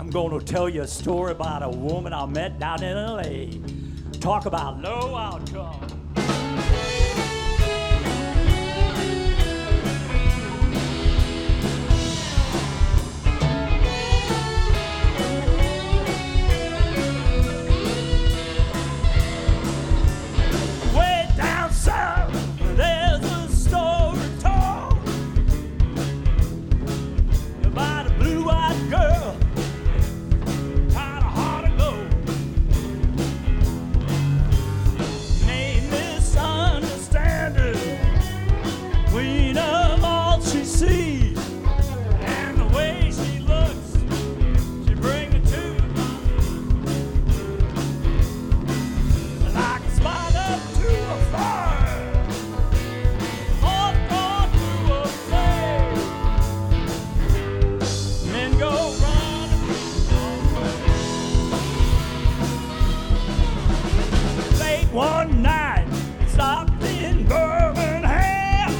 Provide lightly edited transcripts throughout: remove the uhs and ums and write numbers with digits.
I'm gonna tell you a story about a woman I met down in L.A. Talk about low outcome. Way down south, there's a story told about a blue-eyed girl. One night, stopped in Birmingham.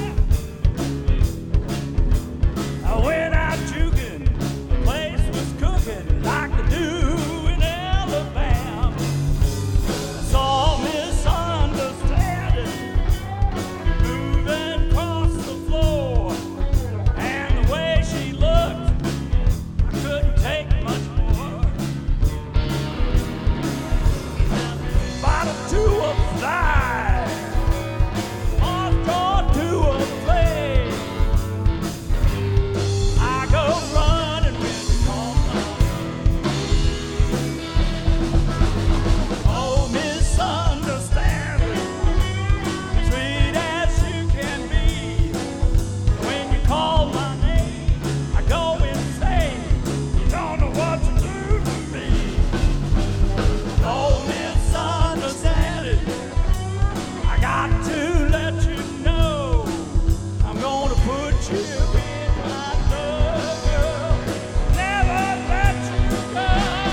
I went out juking, the place was cooking like they do in Alabama. I saw misunderstanding moving across the floor, and the way she looked, I couldn't take much more. Bottom two of fly, off door to a play. I go running with the oh, misunderstanding, sweet as you can be. When you call my name, I go insane. You don't know what to do to me. Oh, misunderstanding, I got to let you know I'm gonna put you in my love, girl. Never let you go.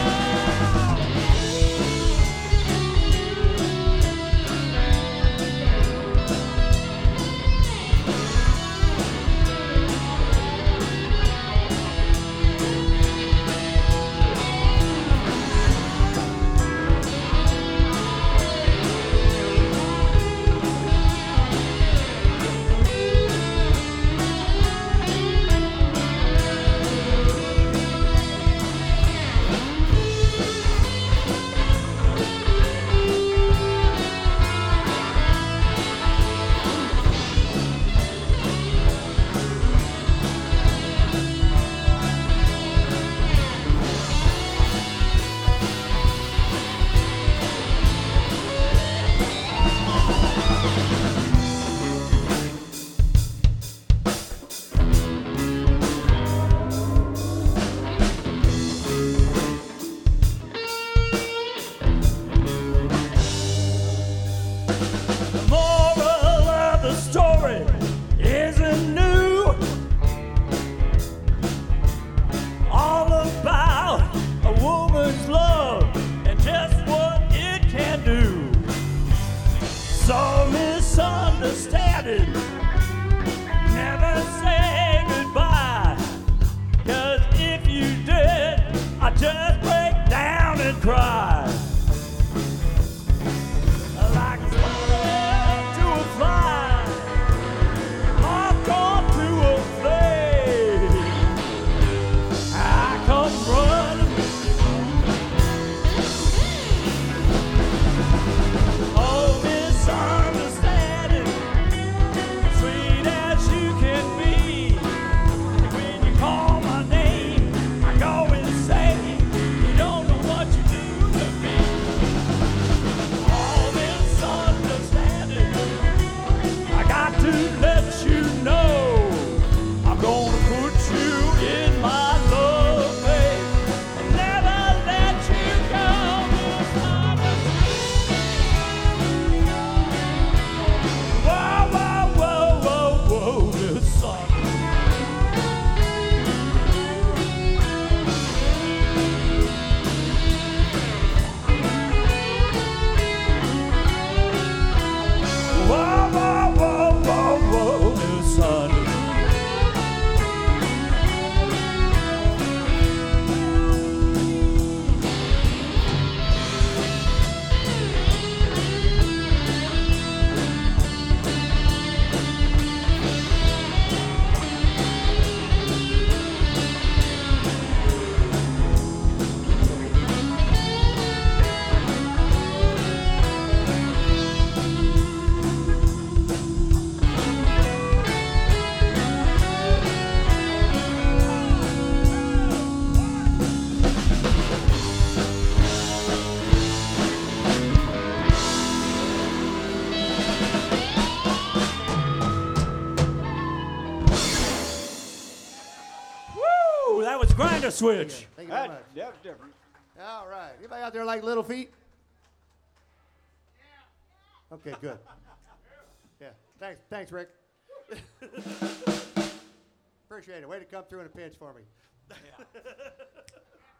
The moral of the story isn't new. All about a woman's love and just what it can do. So misunderstanding, never say goodbye. 'Cause if you did, I'd just break down and cry. Like a spider to a fly, off gone to a flame. I come running. Oh, misunderstanding, sweet as you can be. When you call my name, I go insane. You don't know what you do to me. All misunderstanding, I got to let you know I'm gonna put you in my love, babe. Never let you go. Whoa, whoa, whoa, whoa, whoa, misunderstanding. Whoa, whoa, whoa, whoa, whoa. That was Grinder Switch. Thank you very much. That's different. All right. Anybody out there like Little Feat? Yeah. Okay, good. Yeah. Thanks, Rick. Appreciate it. Way to come through in a pinch for me.